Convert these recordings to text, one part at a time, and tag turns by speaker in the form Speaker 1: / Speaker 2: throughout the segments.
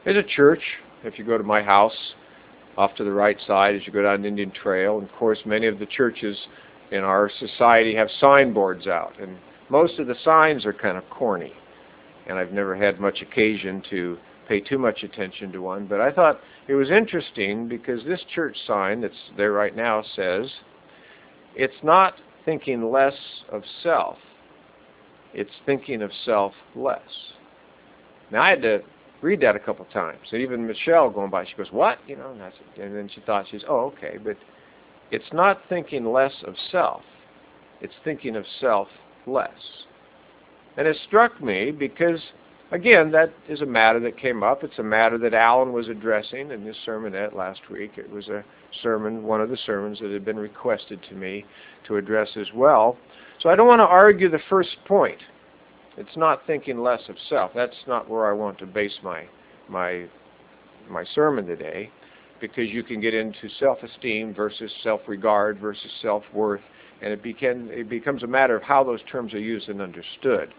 Speaker 1: There's a church, if you go to my house, off to the right side as you go down Indian Trail. And of course, many of the churches in our society have signboards out. And most of the signs are kind of corny. And I've never had much occasion to pay too much attention to one. But I thought it was interesting because this church sign that's there right now says, it's not thinking less of self, it's thinking of self less. Now I had to read that a couple times. And even Michelle going by, she goes, what? You know, and then she thought, oh, okay. But it's not thinking less of self. It's thinking of self less. And it struck me because, again, that is a matter that came up. It's a matter that Alan was addressing in his sermonette last week. It was a sermon, one of the sermons that had been requested to me to address as well. So I don't want to argue the first point. It's not thinking less of self. That's not where I want to base my sermon today, because you can get into self-esteem versus self-regard versus self-worth, and it becomes a matter of how those terms are used and understood.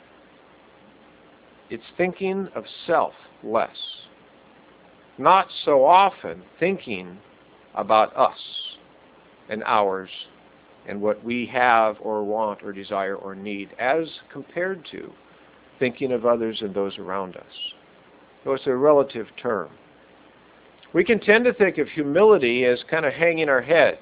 Speaker 1: It's thinking of self less. Not so often thinking about us and ours and what we have or want or desire or need as compared to thinking of others and those around us. So it's a relative term. We can tend to think of humility as kind of hanging our heads.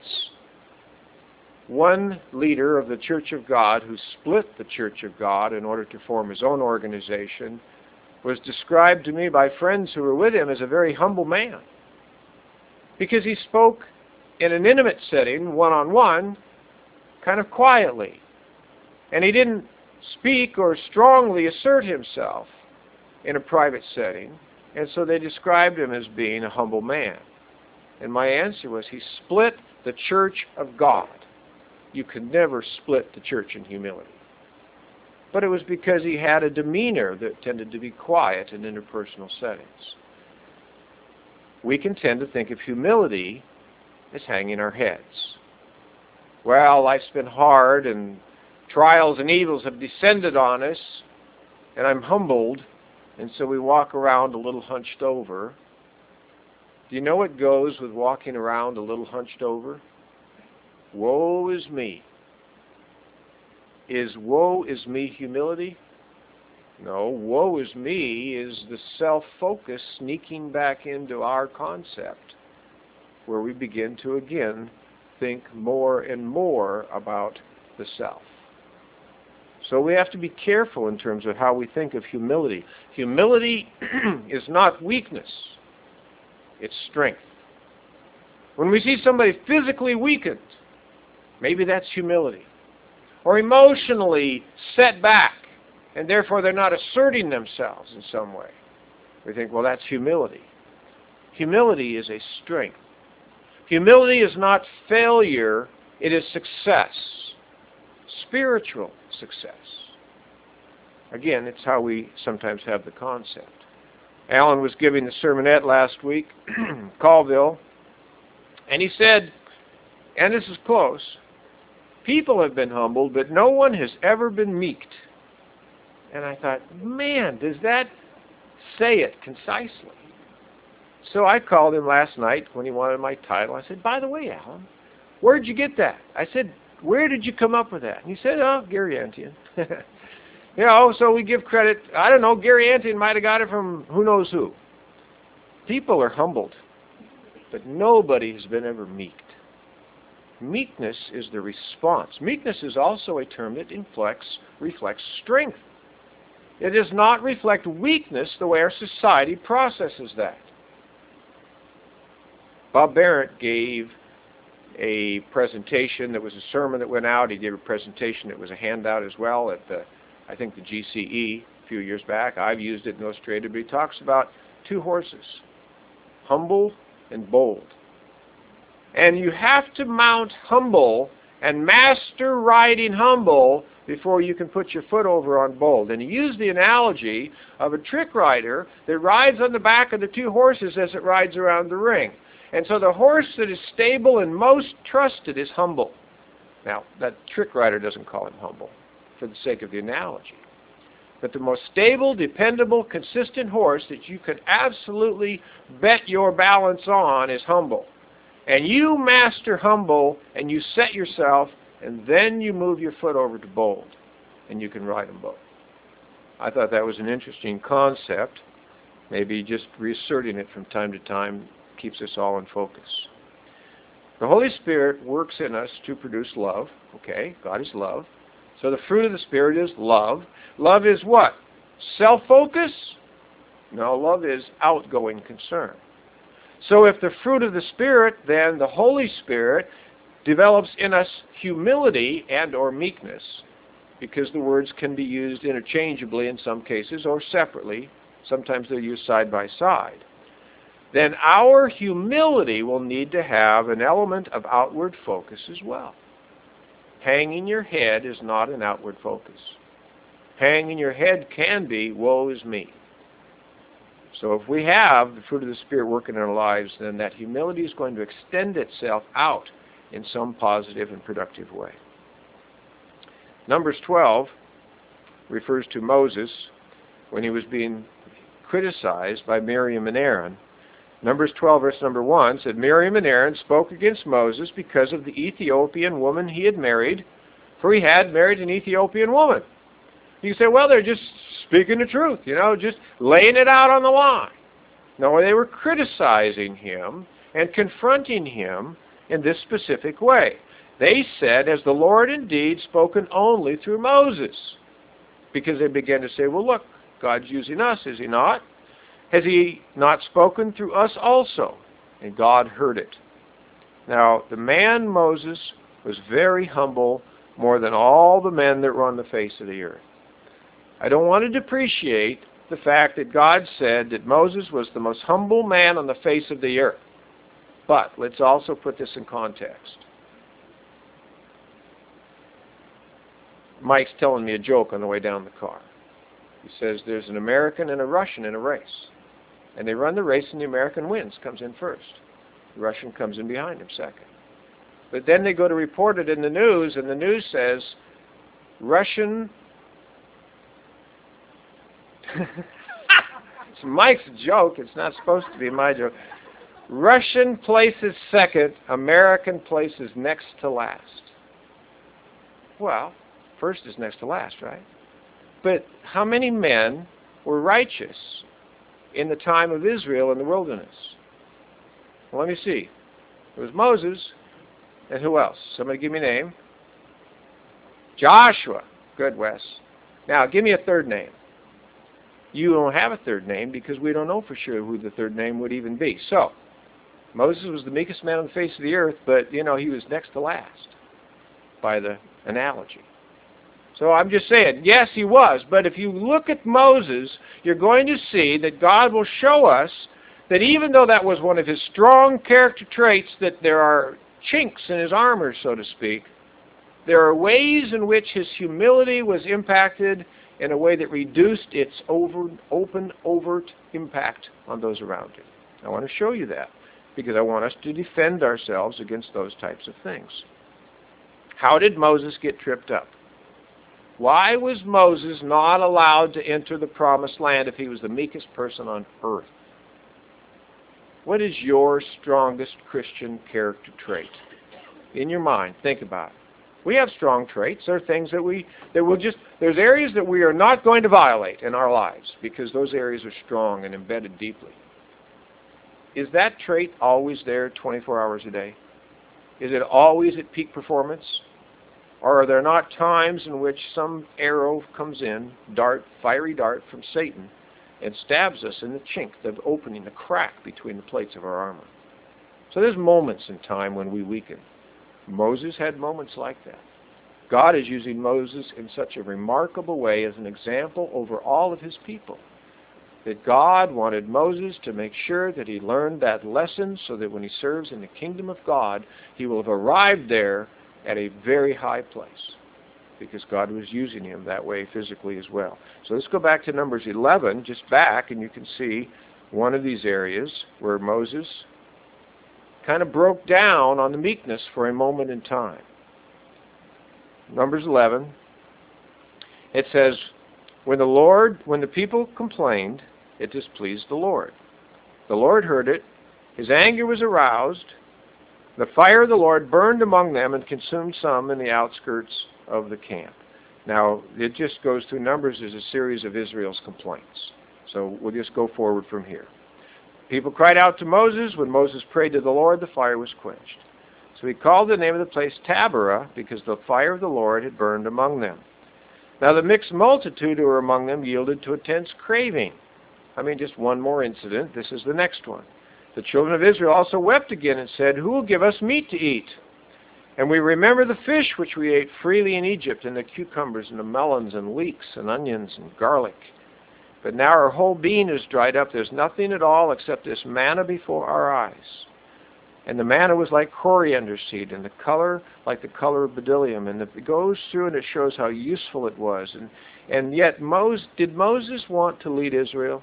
Speaker 1: One leader of the Church of God who split the Church of God in order to form his own organization was described to me by friends who were with him as a very humble man, because he spoke in an intimate setting, one-on-one, kind of quietly. And he didn't speak or strongly assert himself in a private setting, and so they described him as being a humble man. And my answer was, he split the Church of God. You can never split the church in humility. But it was because he had a demeanor that tended to be quiet in interpersonal settings. We can tend to think of humility as hanging our heads. Well, life's been hard and trials and evils have descended on us, and I'm humbled, and so we walk around a little hunched over. Do you know what goes with walking around a little hunched over? Woe is me. Is woe is me humility? No, woe is me is the self-focus sneaking back into our concept, where we begin to again think more and more about the self. So we have to be careful in terms of how we think of humility. Humility is not weakness, it's strength. When we see somebody physically weakened, maybe that's humility. Or emotionally set back, and therefore they're not asserting themselves in some way. We think, well, that's humility. Humility is a strength. Humility is not failure, it is success. Spiritual success. Again, it's how we sometimes have the concept. Alan was giving the sermonette last week, Colville, and he said, and this is close, people have been humbled, but no one has ever been meeked. And I thought, man, does that say it concisely? So I called him last night when he wanted my title. I said, by the way, Alan, where'd you get that? I said, where did you come up with that? And he said, oh, Gary Antian. You know, so we give credit. I don't know, Gary Antian might have got it from who knows who. People are humbled, but nobody has been ever meeked. Meekness is the response. Meekness is also a term that reflects strength. It does not reflect weakness the way our society processes that. Bob Barrett gave a presentation that was a sermon that went out. He gave a presentation that was a handout as well at the GCE a few years back. I've used it and illustrated, but he talks about two horses, humble and bold. And you have to mount humble and master riding humble before you can put your foot over on bold. And he used the analogy of a trick rider that rides on the back of the two horses as it rides around the ring. And so the horse that is stable and most trusted is humble. Now, that trick rider doesn't call him humble for the sake of the analogy. But the most stable, dependable, consistent horse that you can absolutely bet your balance on is humble. And you master humble, and you set yourself, and then you move your foot over to bold, and you can ride them both. I thought that was an interesting concept. Maybe just reasserting it from time to time keeps us all in focus. The Holy Spirit works in us to produce love. Okay, God is love. So the fruit of the Spirit is love. Love is what? Self-focus? No, love is outgoing concern. So if the fruit of the Spirit, then the Holy Spirit develops in us humility and or meekness, because the words can be used interchangeably in some cases or separately. Sometimes they're used side by side. Then our humility will need to have an element of outward focus as well. Hanging your head is not an outward focus. Hanging your head can be, woe is me. So if we have the fruit of the Spirit working in our lives, then that humility is going to extend itself out in some positive and productive way. Numbers 12 refers to Moses when he was being criticized by Miriam and Aaron. Numbers 12, verse number 1 said, Miriam and Aaron spoke against Moses because of the Ethiopian woman he had married, for he had married an Ethiopian woman. You say, well, they're just speaking the truth, just laying it out on the line. No, they were criticizing him and confronting him in this specific way. They said, has the Lord indeed spoken only through Moses? Because they began to say, well, look, God's using us, is he not? Has he not spoken through us also? And God heard it. Now, the man Moses was very humble, more than all the men that were on the face of the earth. I don't want to depreciate the fact that God said that Moses was the most humble man on the face of the earth. But let's also put this in context. Mike's telling me a joke on the way down the car. He says there's an American and a Russian in a race. And they run the race and the American wins, comes in first. The Russian comes in behind him second. But then they go to report it in the news, and the news says, Russian... It's Mike's joke. It's not supposed to be my joke. Russian places second, American places next to last. Well, first is next to last, right? But how many men were righteous in the time of Israel in the wilderness? Well, let me see. It was Moses, and who else? Somebody give me a name. Joshua. Good, Wes. Now, give me a third name. You don't have a third name because we don't know for sure who the third name would even be. So, Moses was the meekest man on the face of the earth, but, he was next to last by the analogy. So I'm just saying, yes, he was. But if you look at Moses, you're going to see that God will show us that even though that was one of his strong character traits, that there are chinks in his armor, so to speak, there are ways in which his humility was impacted in a way that reduced its open, overt impact on those around him. I want to show you that because I want us to defend ourselves against those types of things. How did Moses get tripped up? Why was Moses not allowed to enter the promised land if he was the meekest person on earth? What is your strongest Christian character trait? In your mind, think about it. We have strong traits. There are things there's areas that we are not going to violate in our lives because those areas are strong and embedded deeply. Is that trait always there 24 hours a day? Is it always at peak performance? Or are there not times in which some arrow comes in, fiery dart from Satan, and stabs us in the chink, the opening, the crack between the plates of our armor? So there's moments in time when we weaken. Moses had moments like that. God is using Moses in such a remarkable way as an example over all of his people. That God wanted Moses to make sure that he learned that lesson so that when he serves in the kingdom of God, he will have arrived there at a very high place because God was using him that way physically as well. So let's go back to Numbers 11, just back, and you can see one of these areas where Moses kind of broke down on the meekness for a moment in time. Numbers 11, it says, When the people complained, it displeased the Lord. The Lord heard it. His anger was aroused. The fire of the Lord burned among them and consumed some in the outskirts of the camp. Now, it just goes through Numbers as a series of Israel's complaints. So we'll just go forward from here. People cried out to Moses. When Moses prayed to the Lord, the fire was quenched. So he called the name of the place Taberah, because the fire of the Lord had burned among them. Now the mixed multitude who were among them yielded to intense craving. Just one more incident. This is the next one. The children of Israel also wept again and said, "Who will give us meat to eat? And we remember the fish which we ate freely in Egypt, and the cucumbers and the melons and leeks and onions and garlic. But now our whole being is dried up. There's nothing at all except this manna before our eyes." And the manna was like coriander seed, and the color like the color of bdellium. And it goes through and it shows how useful it was. And yet, did Moses want to lead Israel?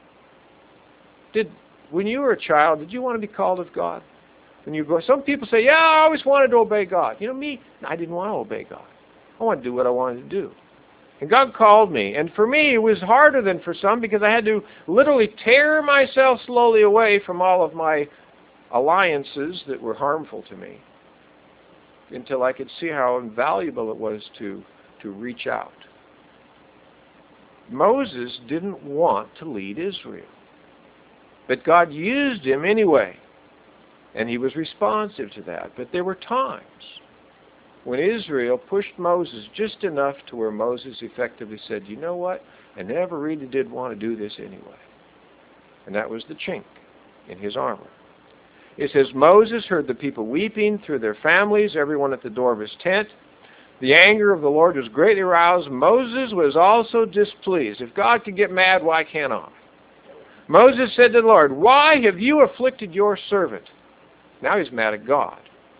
Speaker 1: When you were a child, did you want to be called of God? Some people say, "Yeah, I always wanted to obey God." Me, I didn't want to obey God. I wanted to do what I wanted to do. And God called me. And for me, it was harder than for some, because I had to literally tear myself slowly away from all of my alliances that were harmful to me, until I could see how invaluable it was to reach out. Moses didn't want to lead Israel, but God used him anyway, and he was responsive to that. But there were times when Israel pushed Moses just enough to where Moses effectively said, "You know what? I never really did want to do this anyway." And that was the chink in his armor. It says, Moses heard the people weeping through their families, everyone at the door of his tent. The anger of the Lord was greatly aroused. Moses was also displeased. If God could get mad, why can't I? Moses said to the Lord, "Why have you afflicted your servant?" Now he's mad at God.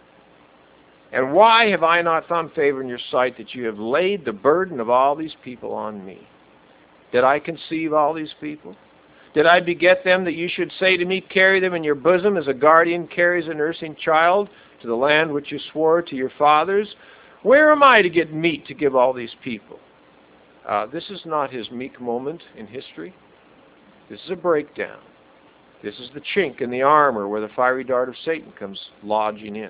Speaker 1: "And why have I not found favor in your sight, that you have laid the burden of all these people on me? Did I conceive all these people? Did I beget them, that you should say to me, 'Carry them in your bosom as a guardian carries a nursing child to the land which you swore to your fathers'? Where am I to get meat to give all these people?'" This is not his meek moment in history. This is a breakdown. This is the chink in the armor where the fiery dart of Satan comes lodging in.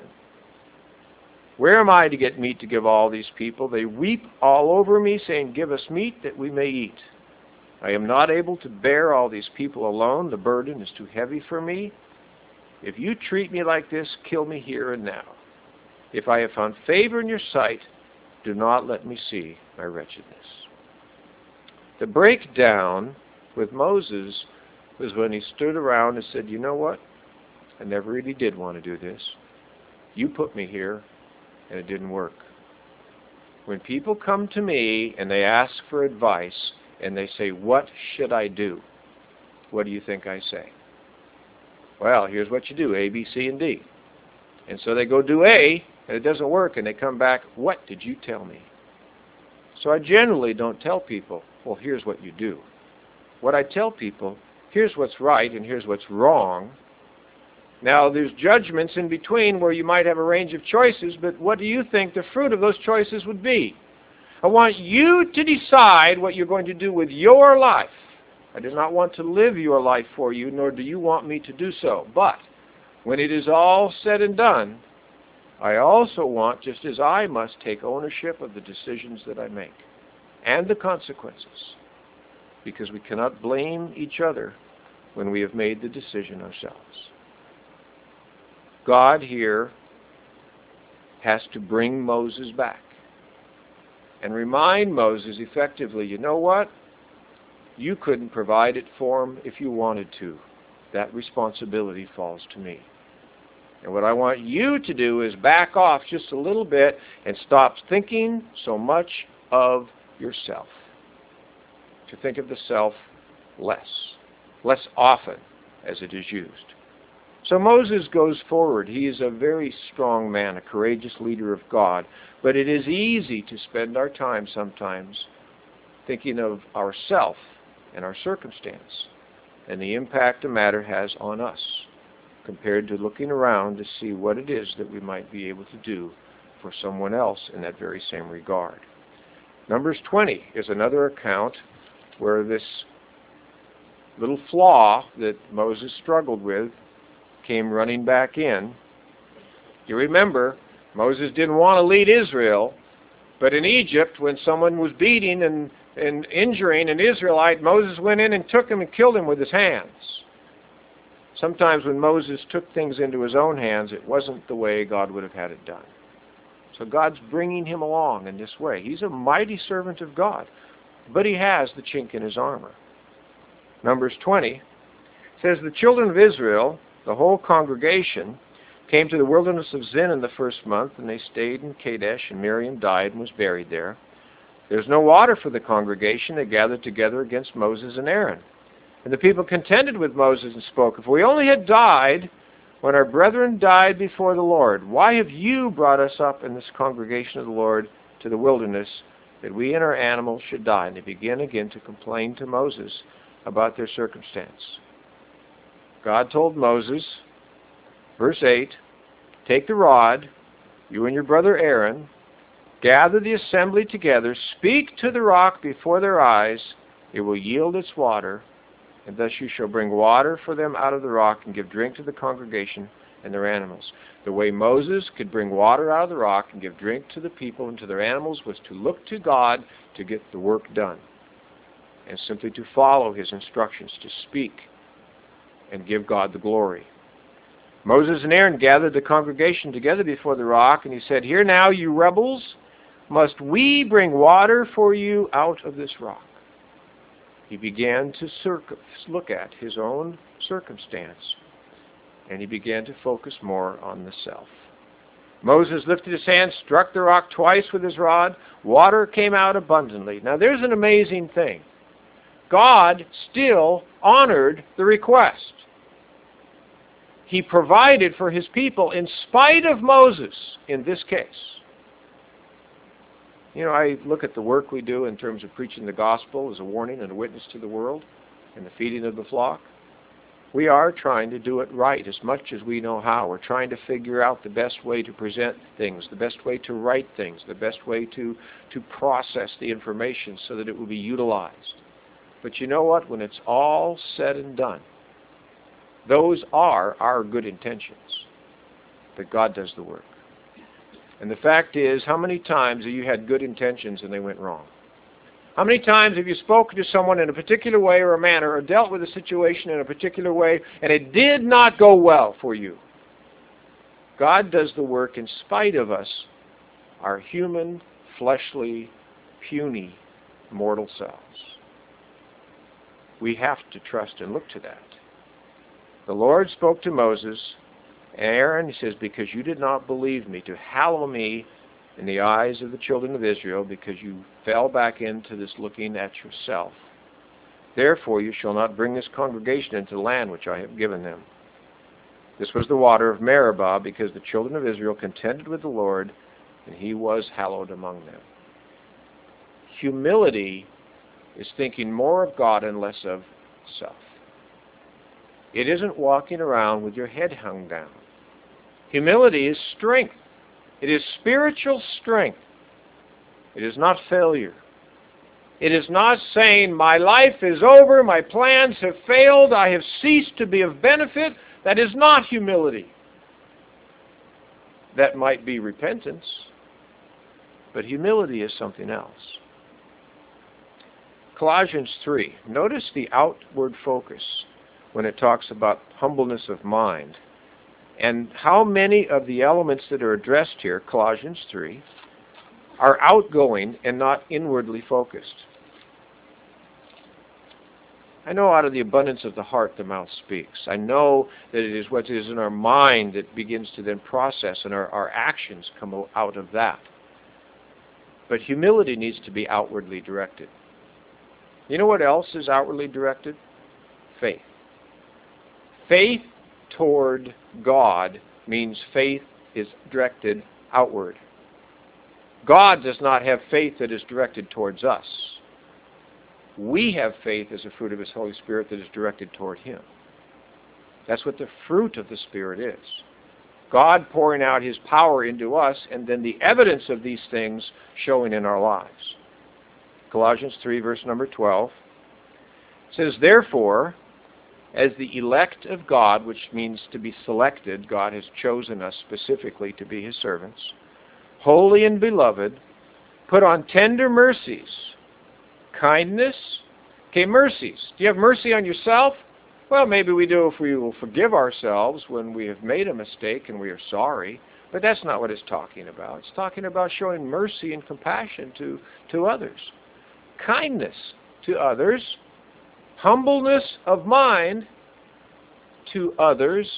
Speaker 1: "Where am I to get meat to give all these people? They weep all over me, saying, 'Give us meat that we may eat.' I am not able to bear all these people alone. The burden is too heavy for me. If you treat me like this, kill me here and now. If I have found favor in your sight, do not let me see my wretchedness." The breakdown with Moses was when he stood around and said, "You know what? I never really did want to do this. You put me here, and it didn't work." When people come to me and they ask for advice, and they say, "What should I do?" What do you think I say? "Well, here's what you do, A, B, C, and D." And so they go do A, and it doesn't work, and they come back, "What did you tell me?" So I generally don't tell people, "Well, here's what you do." What I tell people, here's what's right and here's what's wrong. Now, there's judgments in between where you might have a range of choices, but what do you think the fruit of those choices would be? I want you to decide what you're going to do with your life. I do not want to live your life for you, nor do you want me to do so. But when it is all said and done, I also want, just as I must, take ownership of the decisions that I make and the consequences, because we cannot blame each other when we have made the decision ourselves. God here has to bring Moses back and remind Moses effectively, "You know what? You couldn't provide it for him if you wanted to. That responsibility falls to me. And what I want you to do is back off just a little bit and stop thinking so much of yourself. To think of the self less often as it is used." So Moses goes forward. He is a very strong man, a courageous leader of God. But it is easy to spend our time sometimes thinking of ourself and our circumstance and the impact the matter has on us, compared to looking around to see what it is that we might be able to do for someone else in that very same regard. Numbers 20 is another account where this little flaw that Moses struggled with came running back in. You remember, Moses didn't want to lead Israel, but in Egypt, when someone was beating and injuring an Israelite, Moses went in and took him and killed him with his hands. Sometimes when Moses took things into his own hands, it wasn't the way God would have had it done. So God's bringing him along in this way. He's a mighty servant of God, but he has the chink in his armor. Numbers 20 says, the children of Israel, the whole congregation, came to the wilderness of Zin in the first month, and they stayed in Kadesh, and Miriam died and was buried there. There was no water for the congregation. They gathered together against Moses and Aaron. And the people contended with Moses and spoke, if we only had died when our brethren died before the Lord, why have you brought us up in this congregation of the Lord to the wilderness, that we and our animals should die? And they began again to complain to Moses about their circumstance. God told Moses, verse 8, take the rod, you and your brother Aaron, gather the assembly together, speak to the rock before their eyes, it will yield its water, and thus you shall bring water for them out of the rock and give drink to the congregation and their animals. The way Moses could bring water out of the rock and give drink to the people and to their animals was to look to God to get the work done, and simply to follow his instructions, to speak and give God the glory. Moses and Aaron gathered the congregation together before the rock, and he said, hear now, you rebels, must we bring water for you out of this rock? He began to look at his own circumstance, and he began to focus more on the self. Moses lifted his hand, struck the rock twice with his rod. Water came out abundantly. Now there's an amazing thing. God still honored the request. He provided for his people in spite of Moses in this case. You know, I look at the work we do in terms of preaching the gospel as a warning and a witness to the world and the feeding of the flock. We are trying to do it right as much as we know how. We're trying to figure out the best way to present things, the best way to write things, the best way to process the information so that it will be utilized. But you know what? When it's all said and done, those are our good intentions. But God does the work. And the fact is, how many times have you had good intentions and they went wrong? How many times have you spoken to someone in a particular way or a manner, or dealt with a situation in a particular way, and it did not go well for you? God does the work in spite of us, our human, fleshly, puny, mortal selves. We have to trust and look to that. The Lord spoke to Moses, Aaron, he says, because you did not believe me, to hallow me in the eyes of the children of Israel, because you fell back into this looking at yourself. Therefore you shall not bring this congregation into the land which I have given them. This was the water of Meribah, because the children of Israel contended with the Lord, and he was hallowed among them. Humility is thinking more of God and less of self. It isn't walking around with your head hung down. Humility is strength. It is spiritual strength. It is not failure. It is not saying, my life is over, my plans have failed, I have ceased to be of benefit. That is not humility. That might be repentance, but humility is something else. Colossians 3. Notice the outward focus when it talks about humbleness of mind. And how many of the elements that are addressed here, Colossians 3, are outgoing and not inwardly focused. I know out of the abundance of the heart the mouth speaks. I know that it is what is in our mind that begins to then process, and our actions come out of that. But humility needs to be outwardly directed. You know what else is outwardly directed? Faith. Faith toward God means faith is directed outward. God does not have faith that is directed towards us. We have faith as a fruit of His Holy Spirit that is directed toward Him. That's what the fruit of the Spirit is. God pouring out His power into us, and then the evidence of these things showing in our lives. Colossians 3, verse number 12. It says, therefore, as the elect of God, which means to be selected, God has chosen us specifically to be His servants, holy and beloved, put on tender mercies, kindness. Okay, mercies. Do you have mercy on yourself? Well, maybe we do if we will forgive ourselves when we have made a mistake and we are sorry. But that's not what it's talking about. It's talking about showing mercy and compassion to others. Kindness to others. Humbleness of mind to others.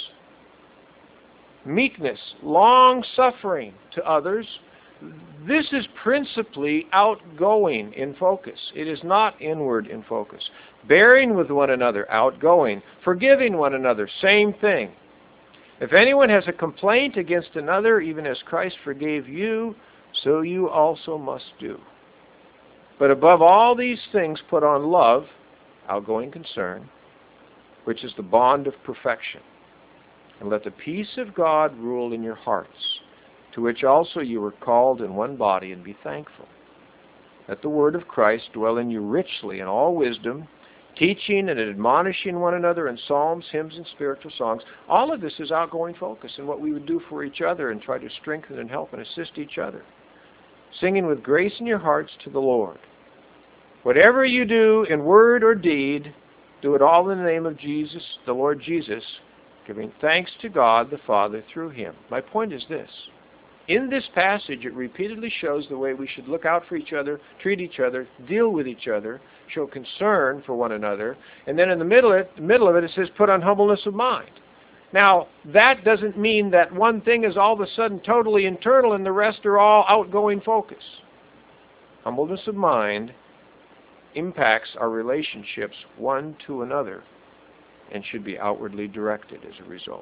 Speaker 1: Meekness, long-suffering to others. This is principally outgoing in focus. It is not inward in focus. Bearing with one another, outgoing. Forgiving one another, same thing. If anyone has a complaint against another, even as Christ forgave you, so you also must do. But above all these things, put on love, outgoing concern, which is the bond of perfection. And let the peace of God rule in your hearts, to which also you were called in one body, and be thankful. Let the word of Christ dwell in you richly in all wisdom, teaching and admonishing one another in psalms, hymns, and spiritual songs. All of this is outgoing focus and what we would do for each other and try to strengthen and help and assist each other. Singing with grace in your hearts to the Lord. Whatever you do in word or deed, do it all in the name of Jesus, the Lord Jesus, giving thanks to God the Father through Him. My point is this. In this passage, it repeatedly shows the way we should look out for each other, treat each other, deal with each other, show concern for one another. And then in the middle of it, it says, put on humbleness of mind. Now, that doesn't mean that one thing is all of a sudden totally internal and the rest are all outgoing focus. Humbleness of mind impacts our relationships one to another and should be outwardly directed as a result.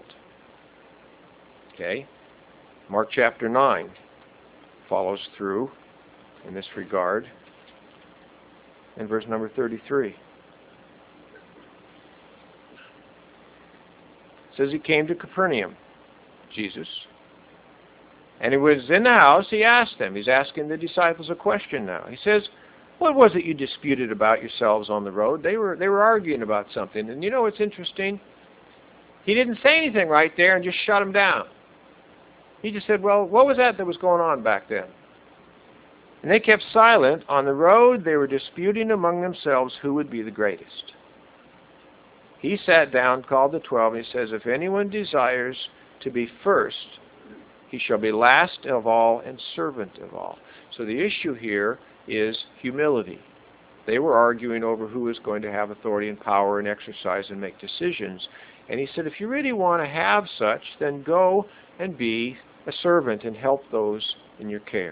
Speaker 1: Okay? Mark chapter 9 follows through in this regard in verse number 33. It says he came to Capernaum, Jesus, and he was in the house. He asked them. He's asking the disciples a question now. He says, what was it you disputed about yourselves on the road? They were arguing about something. And you know what's interesting? He didn't say anything right there and just shut them down. He just said, well, what was that was going on back then? And they kept silent. On the road, they were disputing among themselves who would be the greatest. He sat down, called the 12, and he says, if anyone desires to be first, he shall be last of all and servant of all. So the issue here is humility. They were arguing over who was going to have authority and power and exercise and make decisions. And he said, if you really want to have such, then go and be a servant and help those in your care.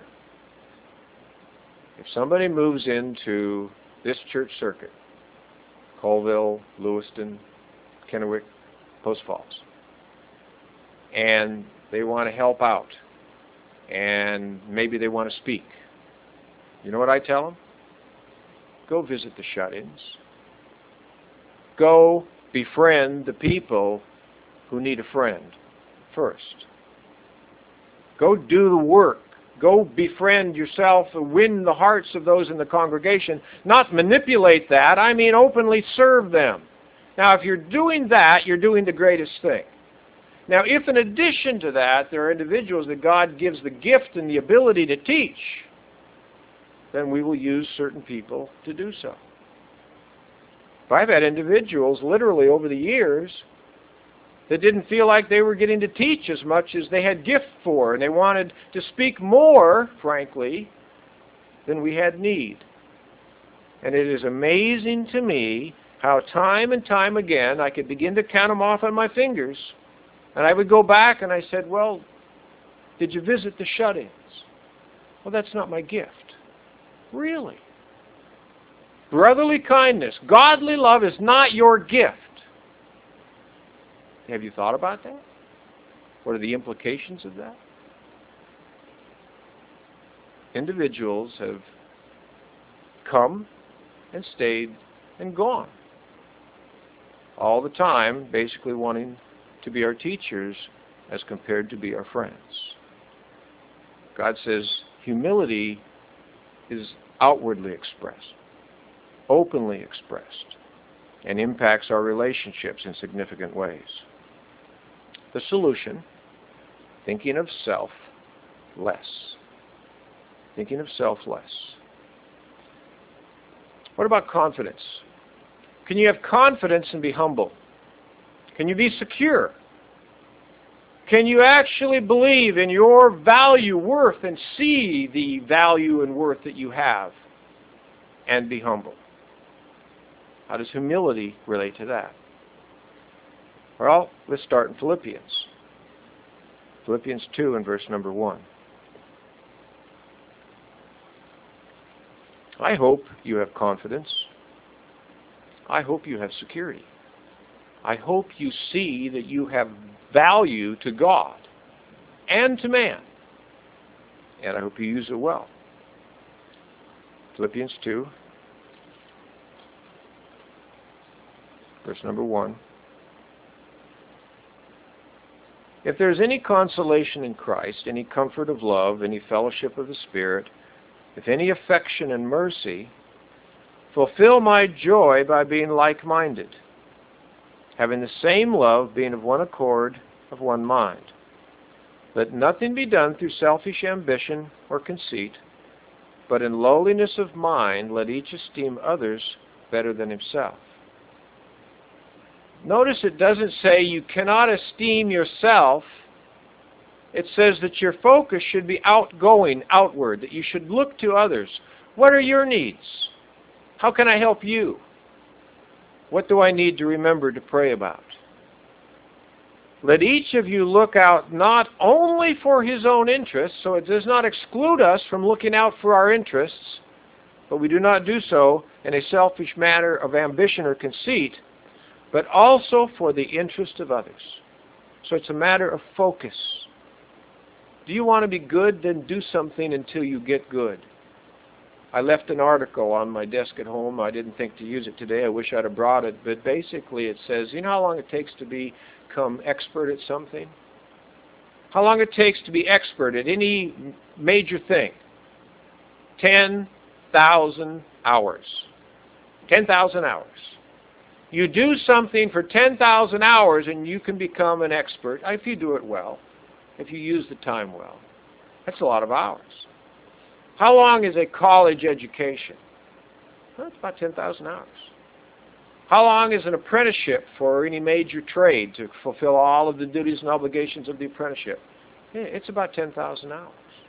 Speaker 1: If somebody moves into this church circuit, Colville, Lewiston, Kennewick, Post Falls, and they want to help out, and maybe they want to speak, you know what I tell them? Go visit the shut-ins. Go befriend the people who need a friend first. Go do the work. Go befriend yourself and win the hearts of those in the congregation. Not manipulate that. I mean openly serve them. Now, if you're doing that, you're doing the greatest thing. Now, if in addition to that, there are individuals that God gives the gift and the ability to teach, then we will use certain people to do so. But I've had individuals literally over the years that didn't feel like they were getting to teach as much as they had gift for, and they wanted to speak more, frankly, than we had need. And it is amazing to me how time and time again I could begin to count them off on my fingers, and I would go back and I said, well, did you visit the shut-ins? Well, that's not my gift. Really? Brotherly kindness, godly love is not your gift. Have you thought about that? What are the implications of that? Individuals have come and stayed and gone all the time, basically wanting to be our teachers as compared to be our friends. God says humility is outwardly expressed, openly expressed. and impacts our relationships in significant ways. The solution, thinking of self less. Thinking of self less. What about confidence? Can you have confidence and be humble? Can you be secure? Can you actually believe in your value, worth, and see the value and worth that you have and be humble? How does humility relate to that? Well, let's start in Philippians. Philippians 2 and verse number 1. I hope you have confidence. I hope you have security. I hope you see that you have value to God and to man. And I hope you use it well. Philippians 2, verse number 1. If there is any consolation in Christ, any comfort of love, any fellowship of the Spirit, if any affection and mercy, fulfill my joy by being like-minded, having the same love, being of one accord, of one mind. Let nothing be done through selfish ambition or conceit, but in lowliness of mind let each esteem others better than himself. Notice it doesn't say you cannot esteem yourself. It says that your focus should be outgoing, outward, that you should look to others. What are your needs? How can I help you? What do I need to remember to pray about? Let each of you look out not only for his own interests, so it does not exclude us from looking out for our interests, but we do not do so in a selfish manner of ambition or conceit, but also for the interest of others. So it's a matter of focus. Do you want to be good? Then do something until you get good. I left an article on my desk at home. I didn't think to use it today. I wish I'd have brought it. But basically it says, you know how long it takes to become expert at something? How long it takes to be expert at any major thing? 10,000 hours. 10,000 hours. You do something for 10,000 hours and you can become an expert if you do it well, if you use the time well. That's a lot of hours. How long is a college education? Well, it's about 10,000 hours. How long is an apprenticeship for any major trade to fulfill all of the duties and obligations of the apprenticeship? It's about 10,000 hours.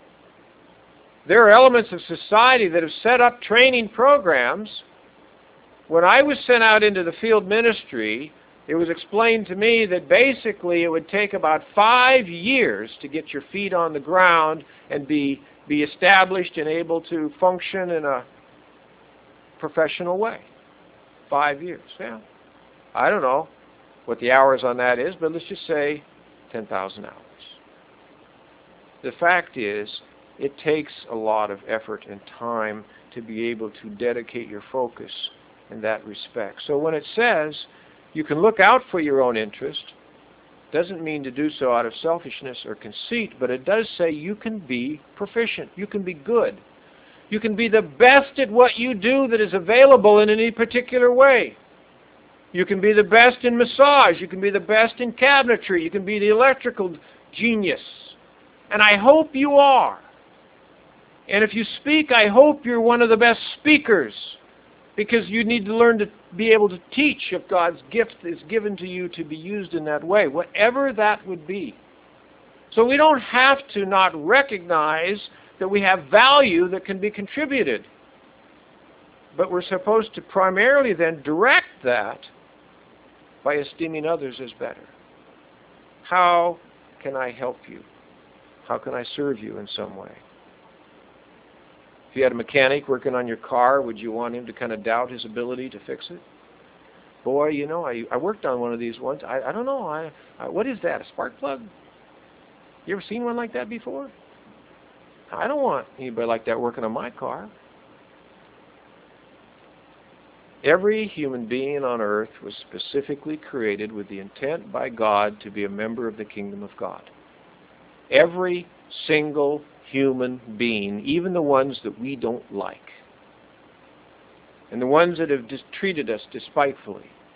Speaker 1: There are elements of society that have set up training programs. When I was sent out into the field ministry, it was explained to me that basically it would take about 5 years to get your feet on the ground and be established and able to function in a professional way. 5 years, yeah. I don't know what the hours on that is, but let's just say 10,000 hours. The fact is, it takes a lot of effort and time to be able to dedicate your focus in that respect. So when it says you can look out for your own interest, doesn't mean to do so out of selfishness or conceit, but it does say you can be proficient, you can be good. You can be the best at what you do that is available in any particular way. You can be the best in massage, you can be the best in cabinetry, you can be the electrical genius. And I hope you are. And if you speak, I hope you're one of the best speakers, because you need to learn to be able to teach if God's gift is given to you to be used in that way, whatever that would be. So we don't have to not recognize that we have value that can be contributed. But we're supposed to primarily then direct that by esteeming others as better. How can I help you? How can I serve you in some way? If you had a mechanic working on your car, would you want him to kind of doubt his ability to fix it? Boy, you know, I worked on one of these once. I don't know. What is that, a spark plug? You ever seen one like that before? I don't want anybody like that working on my car. Every human being on earth was specifically created with the intent by God to be a member of the kingdom of God. Every single human being, even the ones that we don't like, and the ones that have treated us despitefully,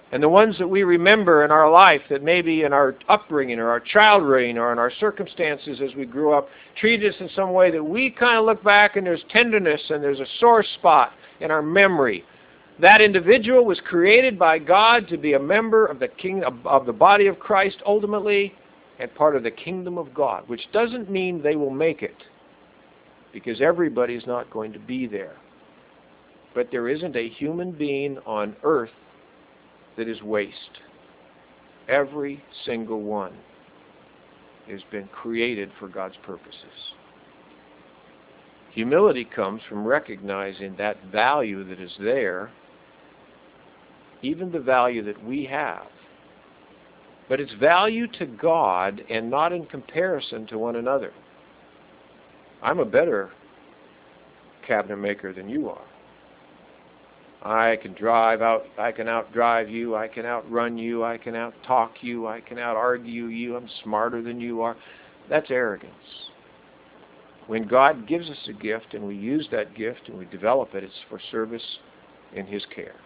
Speaker 1: And the ones that we remember in our life that maybe in our upbringing or our child rearing or in our circumstances as we grew up treated us in some way that we kind of look back and there's tenderness and there's a sore spot in our memory. That individual was created by God to be a member of the body of Christ ultimately and part of the kingdom of God, which doesn't mean they will make it, because everybody's not going to be there. But there isn't a human being on earth that is waste. Every single one has been created for God's purposes. Humility comes from recognizing that value that is there, even the value that we have. But it's value to God and not in comparison to one another. I'm a better cabinet maker than you are. I can outdrive you, I can outrun you, I can outtalk you, I can outargue you, I'm smarter than you are. That's arrogance. When God gives us a gift and we use that gift and we develop it, it's for service in His care.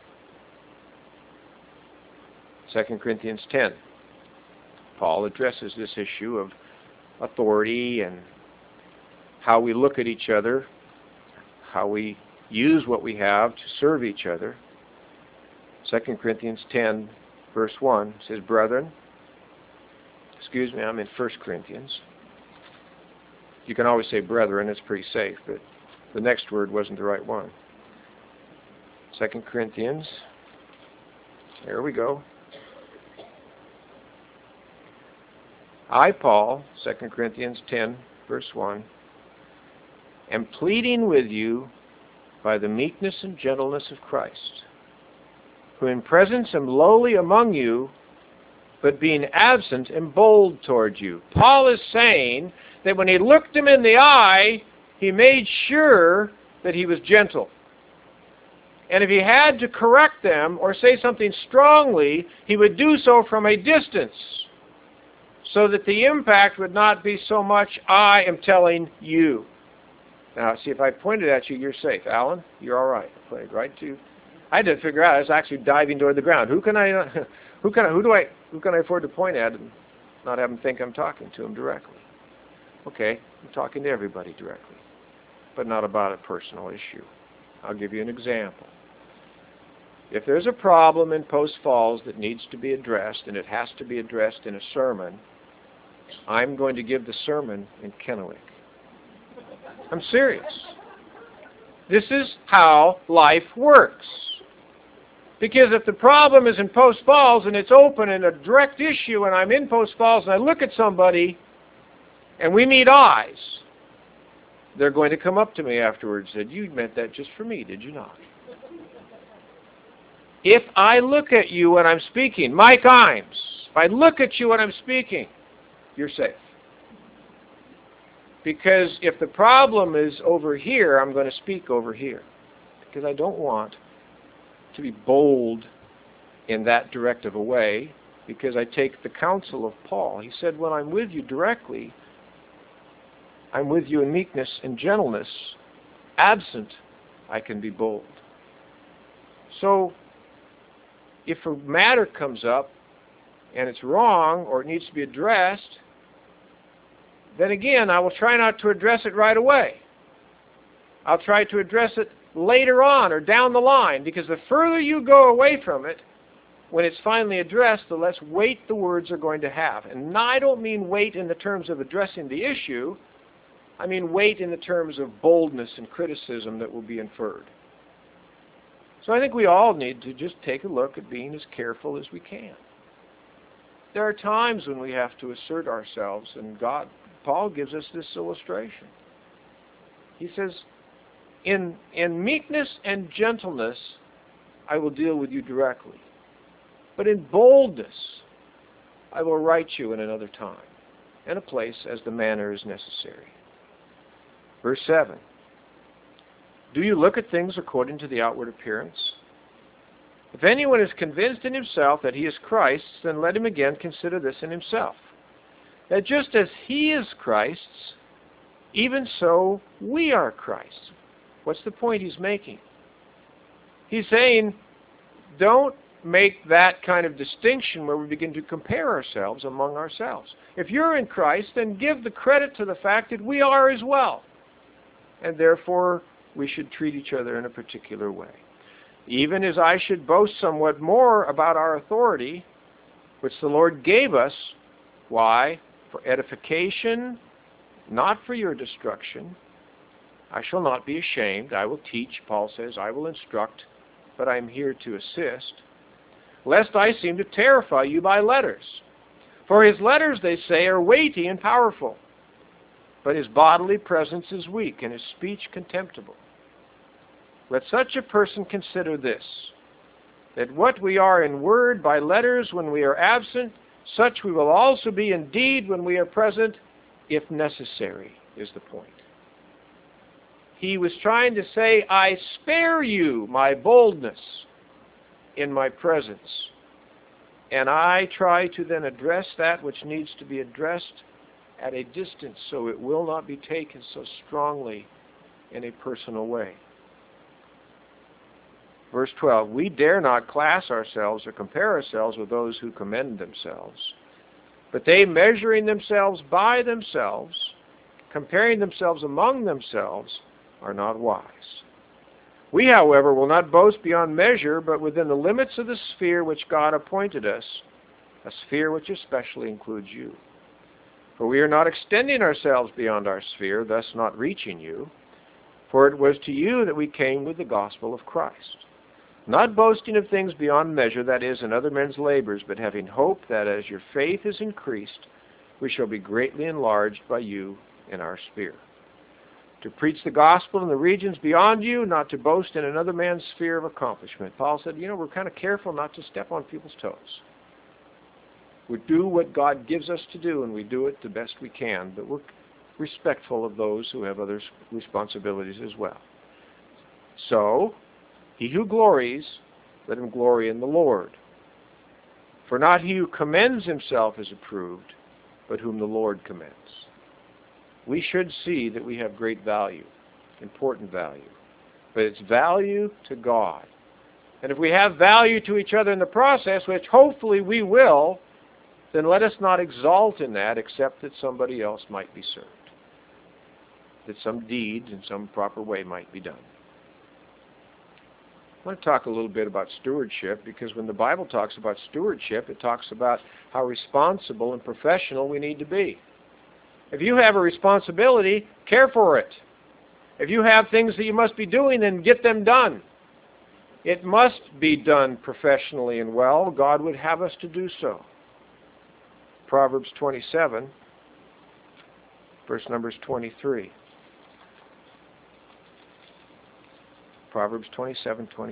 Speaker 1: 2 Corinthians 10. Paul addresses this issue of authority and how we look at each other, how we use what we have to serve each other. 2 Corinthians 10, verse 1 says, Brethren, I'm in 1 Corinthians. You can always say brethren, it's pretty safe, but the next word wasn't the right one. 2 Corinthians, there we go. I, Paul, 2 Corinthians 10, verse 1, am pleading with you by the meekness and gentleness of Christ, who in presence am lowly among you, but being absent am bold toward you. Paul is saying that when he looked him in the eye, he made sure that he was gentle. And if he had to correct them or say something strongly, he would do so from a distance, so that the impact would not be so much, I am telling you. Now, see, if I pointed at you, you're safe. Alan, you're all right. I pointed right to you. I had to figure out. I was actually diving toward the ground. Who can I afford to point at and not have him think I'm talking to him directly? Okay, I'm talking to everybody directly, but not about a personal issue. I'll give you an example. If there's a problem in Post Falls that needs to be addressed, and it has to be addressed in a sermon, I'm going to give the sermon in Kennewick. I'm serious. This is how life works. Because if the problem is in Post Falls and it's open and a direct issue and I'm in Post Falls and I look at somebody and we meet eyes, they're going to come up to me afterwards and say, you meant that just for me, did you not? If I look at you when I'm speaking, Mike Imes, if I look at you when I'm speaking, you're safe. Because if the problem is over here, I'm going to speak over here. Because I don't want to be bold in that directive a way, because I take the counsel of Paul. He said, when I'm with you directly, I'm with you in meekness and gentleness. Absent, I can be bold. So, if a matter comes up and it's wrong or it needs to be addressed, then again, I will try not to address it right away. I'll try to address it later on or down the line, because the further you go away from it, when it's finally addressed, the less weight the words are going to have. And I don't mean weight in the terms of addressing the issue. I mean weight in the terms of boldness and criticism that will be inferred. So I think we all need to just take a look at being as careful as we can. There are times when we have to assert ourselves, and Paul gives us this illustration. He says, in meekness and gentleness, I will deal with you directly. But in boldness, I will write you in another time and a place as the manner is necessary. Verse 7. Do you look at things according to the outward appearance? If anyone is convinced in himself that he is Christ's, then let him again consider this in himself, that just as he is Christ's, even so we are Christ's. What's the point he's making? He's saying, don't make that kind of distinction where we begin to compare ourselves among ourselves. If you're in Christ, then give the credit to the fact that we are as well. And therefore, we should treat each other in a particular way. Even as I should boast somewhat more about our authority, which the Lord gave us. Why? For edification, not for your destruction. I shall not be ashamed. I will teach, Paul says. I will instruct, but I am here to assist. Lest I seem to terrify you by letters. For his letters, they say, are weighty and powerful. But his bodily presence is weak, and his speech contemptible. Let such a person consider this, that what we are in word by letters when we are absent, such we will also be in deed when we are present, if necessary, is the point. He was trying to say, I spare you my boldness in my presence. And I try to then address that which needs to be addressed at a distance so it will not be taken so strongly in a personal way. Verse 12, we dare not class ourselves or compare ourselves with those who commend themselves, but they measuring themselves by themselves, comparing themselves among themselves, are not wise. We, however, will not boast beyond measure, but within the limits of the sphere which God appointed us, a sphere which especially includes you. For we are not extending ourselves beyond our sphere, thus not reaching you, for it was to you that we came with the gospel of Christ. Not boasting of things beyond measure, that is, in other men's labors, but having hope that as your faith is increased, we shall be greatly enlarged by you in our sphere. To preach the gospel in the regions beyond you, not to boast in another man's sphere of accomplishment. Paul said, we're kind of careful not to step on people's toes. We do what God gives us to do, and we do it the best we can, but we're respectful of those who have other responsibilities as well. So, he who glories, let him glory in the Lord. For not he who commends himself is approved, but whom the Lord commends. We should see that we have great value, important value, but it's value to God. And if we have value to each other in the process, which hopefully we will, then let us not exalt in that except that somebody else might be served, that some deed in some proper way might be done. I want to talk a little bit about stewardship, because when the Bible talks about stewardship, it talks about how responsible and professional we need to be. If you have a responsibility, care for it. If you have things that you must be doing, then get them done. It must be done professionally and well. God would have us to do so. Proverbs 27, verse numbers 23. Proverbs 27:23.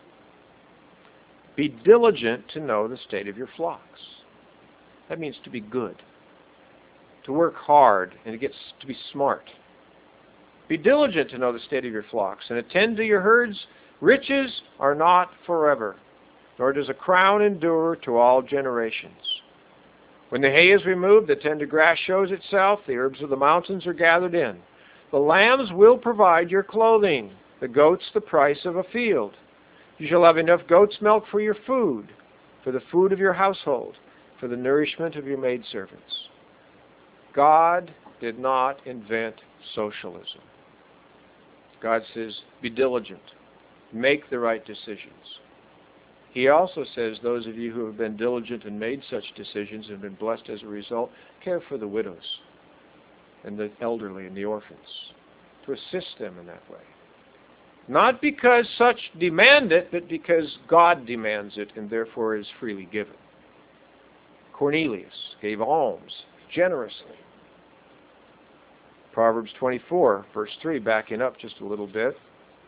Speaker 1: Be diligent to know the state of your flocks. That means to be good, to work hard, and to be smart. Be diligent to know the state of your flocks, and attend to your herds. Riches are not forever, nor does a crown endure to all generations. When the hay is removed, the tender grass shows itself, the herbs of the mountains are gathered in. The lambs will provide your clothing, the goats the price of a field. You shall have enough goat's milk for your food, for the food of your household, for the nourishment of your maidservants. God did not invent socialism. God says, be diligent. Make the right decisions. He also says, those of you who have been diligent and made such decisions and been blessed as a result, care for the widows and the elderly and the orphans, to assist them in that way. Not because such demand it, but because God demands it and therefore is freely given. Cornelius gave alms generously. Proverbs 24, verse 3, backing up just a little bit.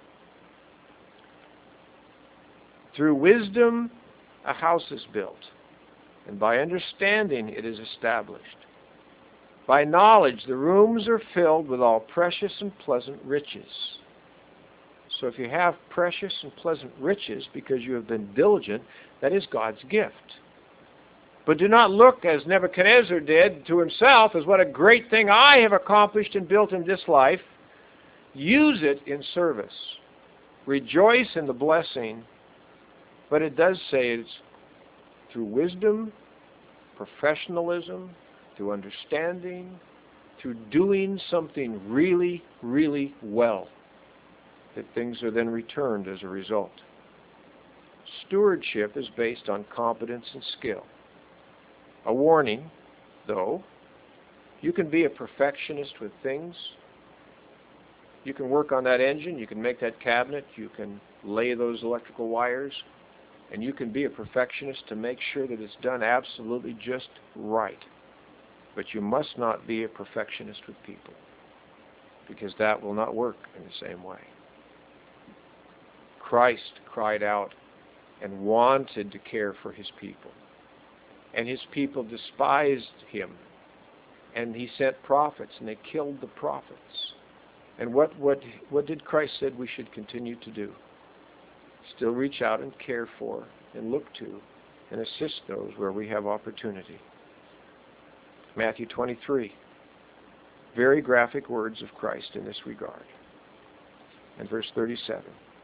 Speaker 1: Through wisdom a house is built, and by understanding it is established. By knowledge the rooms are filled with all precious and pleasant riches. So if you have precious and pleasant riches because you have been diligent, that is God's gift. But do not look, as Nebuchadnezzar did, to himself as what a great thing I have accomplished and built in this life. Use it in service. Rejoice in the blessing But it does say it's through wisdom, professionalism, through understanding, through doing something really, really well, that things are then returned as a result. Stewardship is based on competence and skill. A warning, though, you can be a perfectionist with things. You can work on that engine, you can make that cabinet, you can lay those electrical wires, and you can be a perfectionist to make sure that it's done absolutely just right. But you must not be a perfectionist with people, because that will not work in the same way. Christ cried out and wanted to care for his people, and his people despised him, and he sent prophets, and they killed the prophets. And what did Christ said we should continue to do? Still reach out and care for and look to and assist those where we have opportunity. Matthew 23. Very graphic words of Christ in this regard. And verse 37.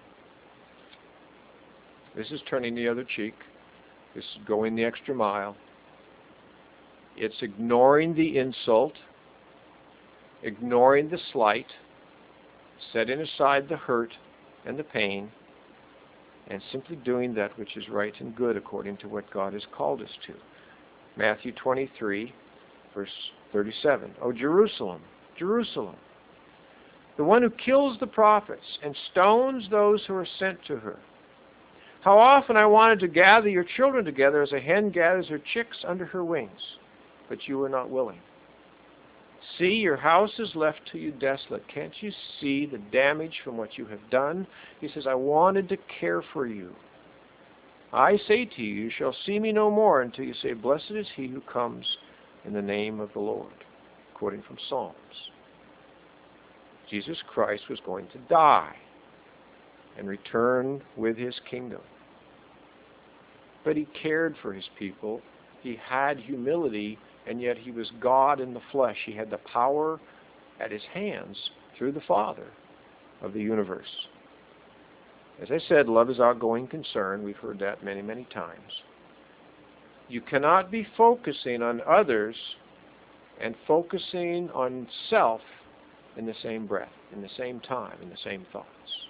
Speaker 1: This is turning the other cheek. This is going the extra mile. It's ignoring the insult, ignoring the slight, setting aside the hurt and the pain, and simply doing that which is right and good according to what God has called us to. Matthew 23, verse 37. O Jerusalem, Jerusalem, the one who kills the prophets and stones those who are sent to her. How often I wanted to gather your children together as a hen gathers her chicks under her wings, but you were not willing. See, your house is left to you desolate. Can't you see the damage from what you have done? He says, I wanted to care for you. I say to you, you shall see me no more until you say, blessed is he who comes in the name of the Lord, quoting from Psalms. Jesus Christ was going to die and return with his kingdom. But he cared for his people. He had humility, and yet he was God in the flesh. He had the power at his hands through the Father of the universe. As I said, love is outgoing concern. We've heard that many, many times. You cannot be focusing on others and focusing on self in the same breath, in the same time, in the same thoughts.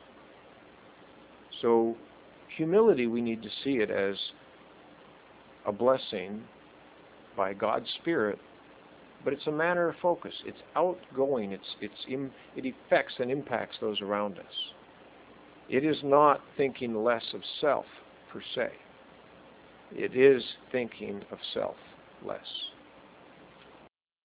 Speaker 1: So humility, we need to see it as a blessing by God's Spirit, but it's a matter of focus. It's outgoing. It affects and impacts those around us. It is not thinking less of self, per se. It is thinking of self less.